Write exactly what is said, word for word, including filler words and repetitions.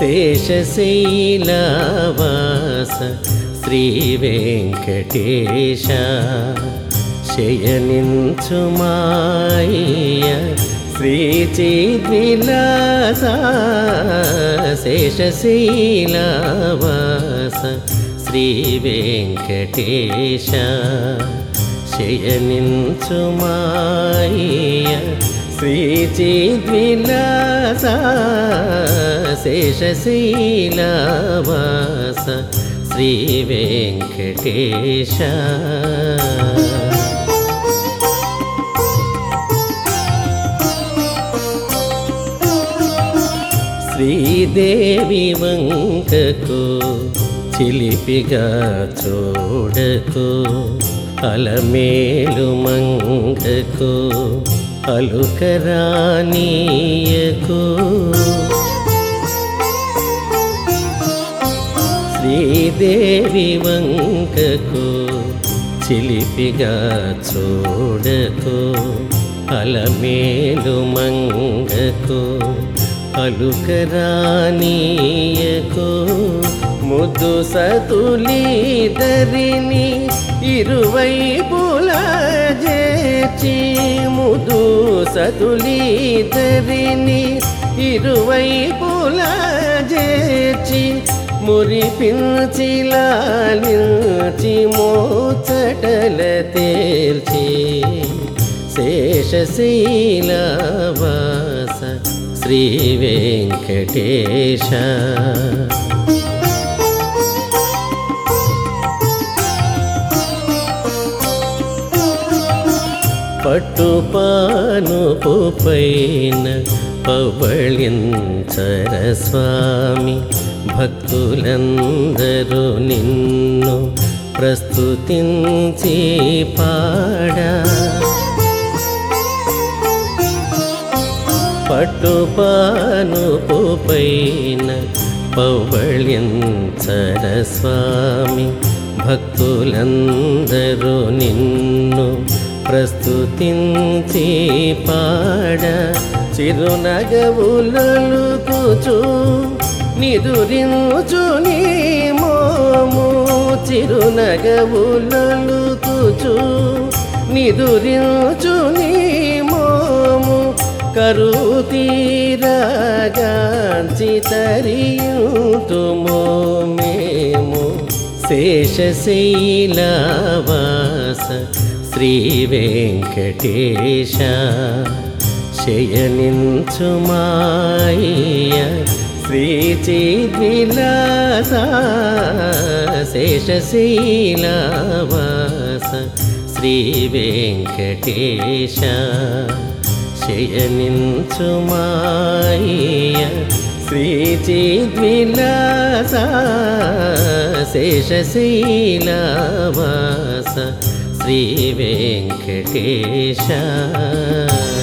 శేషశైలవాస శ్రీ వెంకటేశ శయనించుమాయ శ్రీ చిద్విలాస శేషశైలవాస శ్రీ వెంకటేశ శయనించుమాయ శ్రీ చిద్విలాస శేషశైలవాస శ్రీ వెంకటేశ శ్రీదేవి వంకకు చిలిపిగా చూడకు అలమేలు మంగకు అలుకరానీయకు శ్రీదేవి వంకకు చిలిపిగా చూడకు అలమేలు మంగకు అలుకరానీయకు ముద్దు సతులిదరిని ఇరువైపులా చేర్చి ముద్దు సతులిదరిని ఇరువైపులా చేర్చి మురిపించి లాలించి మోచటల తేల్చి శేషశైలవాస శ్రీ వెంకటేశ పట్టుపానుపు పైన పవళించర స్వామి భక్తులందరూ నిన్ను ప్రస్తుతించి పాడా పట్టుపానుపు పైన పవళించర స్వామి భక్తులందరూ నిన్ను ప్రస్తుతించి పాడ చిరునగవులొలుకుచు నిదురించు నీ మోము చిరునగవులొలుకుచు నిదురించు నీ మోము కరుతీరగాంచి తరియుతుమో మేము శేషశైలవాస శ్రీ వెంకటేశ శయనించుమాయ శ్రీ చిద్విలాస శేషశైలవాస శ్రీ వెంకటేశ శయనించుమాయ శ్రీ చిద్విలాస శేషశైలవాస శ్రీ వెంకటేశ